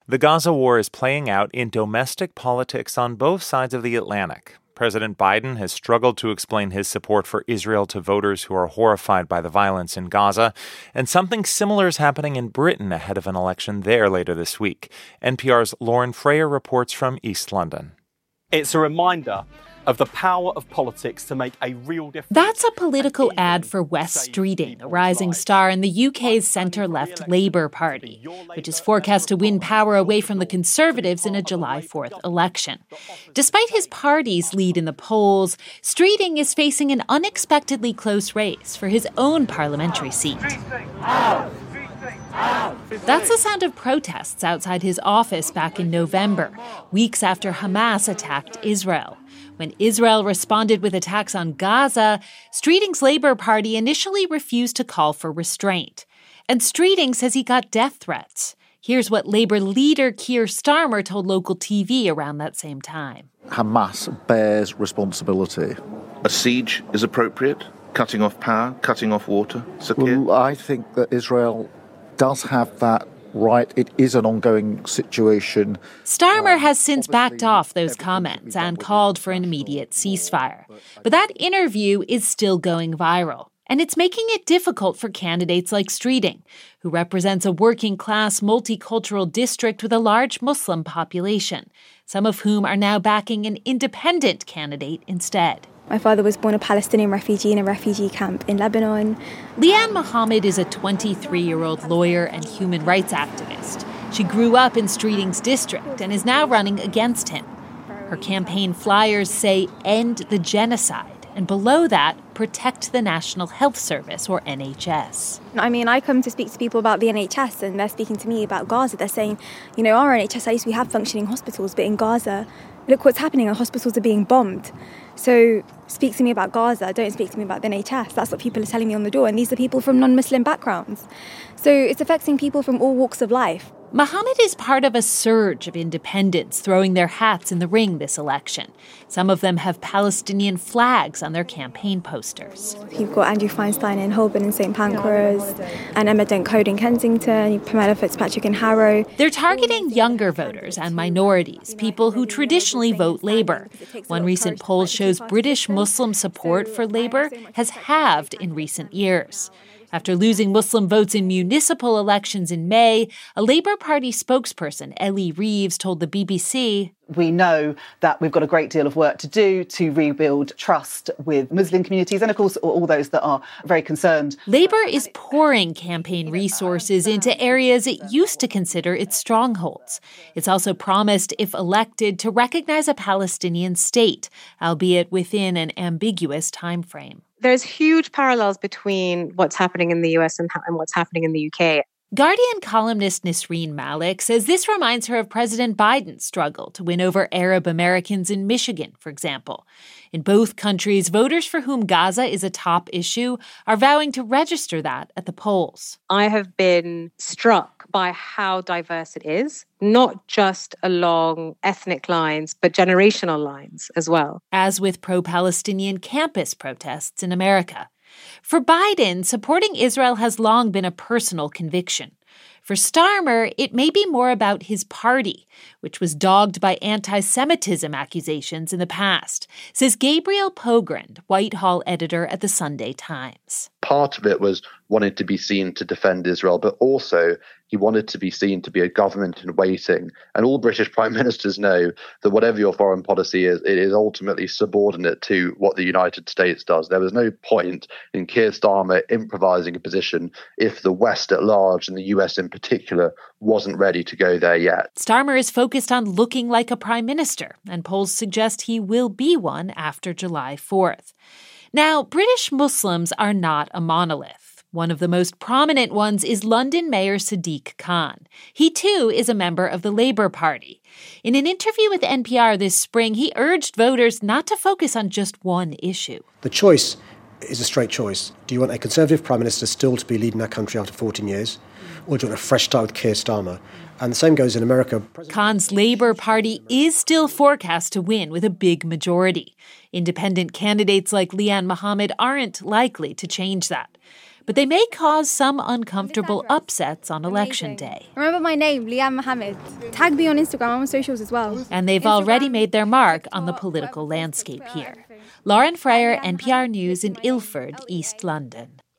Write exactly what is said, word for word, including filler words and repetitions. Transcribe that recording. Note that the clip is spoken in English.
The Gaza war is playing out in domestic politics on both sides of the Atlantic. President Biden has struggled to explain his support for Israel to voters who are horrified by the violence in Gaza, and something similar is happening in Britain ahead of an election there later this week. N P R's Lauren Freyer reports from East London. It's a reminder of the power of politics to make a real difference. That's a political ad for Wes Streeting, a rising star in the U K's centre-left Labour Party, which is forecast to win power away from the Conservatives in a July fourth election. Despite his party's lead in the polls, Streeting is facing an unexpectedly close race for his own parliamentary seat. That's the sound of protests outside his office back in November, weeks after Hamas attacked Israel. When Israel responded with attacks on Gaza, Streeting's Labour Party initially refused to call for restraint. And Streeting says he got death threats. Here's what Labour leader Keir Starmer told local T V around that same time. Hamas bears responsibility. A siege is appropriate? Cutting off power, cutting off water? Sakir? Well, I think that Israel does have that right. It is an ongoing situation. Starmer has since backed off those comments and called for an immediate ceasefire. But that interview is still going viral. And it's making it difficult for candidates like Streeting, who represents a working-class, multicultural district with a large Muslim population, some of whom are now backing an independent candidate instead. My father was born a Palestinian refugee in a refugee camp in Lebanon. Leanne Mohammed is a twenty-three-year-old lawyer and human rights activist. She grew up in Streeting's district and is now running against him. Her campaign flyers say, "End the genocide," and below that, "Protect the National Health Service," or N H S. I mean, I come to speak to people about the N H S, and they're speaking to me about Gaza. They're saying, you know, our N H S, at least we have functioning hospitals, but in Gaza, look what's happening. Our hospitals are being bombed. So speak to me about Gaza. Don't speak to me about the N H S. That's what people are telling me on the door. And these are people from non-Muslim backgrounds. So it's affecting people from all walks of life. Mohammed is part of a surge of independents throwing their hats in the ring this election. Some of them have Palestinian flags on their campaign posters. You've got Andrew Feinstein in Holborn and Saint Pancras, and Emma Duncode in Kensington, Pamela Fitzpatrick in Harrow. They're targeting younger voters and minorities, people who traditionally vote Labour. One recent poll shows British Muslim support for Labour has halved in recent years. After losing Muslim votes in municipal elections in May, a Labour Party spokesperson, Ellie Reeves, told the B B C, "We know that we've got a great deal of work to do to rebuild trust with Muslim communities and, of course, all those that are very concerned." Labour is pouring campaign resources into areas it used to consider its strongholds. It's also promised, if elected, to recognize a Palestinian state, albeit within an ambiguous time frame. There's huge parallels between what's happening in the U S and, and what's happening in the U K. Guardian columnist Nisreen Malik says this reminds her of President Biden's struggle to win over Arab Americans in Michigan, for example. In both countries, voters for whom Gaza is a top issue are vowing to register that at the polls. I have been struck by how diverse it is, not just along ethnic lines, but generational lines as well. As with pro-Palestinian campus protests in America. For Biden, supporting Israel has long been a personal conviction. For Starmer, it may be more about his party, which was dogged by anti-Semitism accusations in the past, says Gabriel Pogrund, Whitehall editor at the Sunday Times. Part of it was wanting to be seen to defend Israel, but also he wanted to be seen to be a government in waiting. And all British prime ministers know that whatever your foreign policy is, it is ultimately subordinate to what the United States does. There was no point in Keir Starmer improvising a position if the West at large and the U S in particular wasn't ready to go there yet. Starmer is focused on looking like a prime minister, and polls suggest he will be one after July fourth. Now, British Muslims are not a monolith. One of the most prominent ones is London Mayor Sadiq Khan. He, too, is a member of the Labour Party. In an interview with N P R this spring, he urged voters not to focus on just one issue. The choice is a straight choice. Do you want a Conservative Prime Minister still to be leading our country after fourteen years? Or do you want a fresh start with Keir Starmer? And the same goes in America. Khan's Labour Party is still forecast to win with a big majority. Independent candidates like Leanne Mohammed aren't likely to change that. but they may cause some uncomfortable upsets on election day. Remember my name, Liam Mohammed. Tag me on Instagram, I'm on socials as well. And they've already made their mark on the political landscape here. Lauren Freyer, N P R News in Ilford, East London.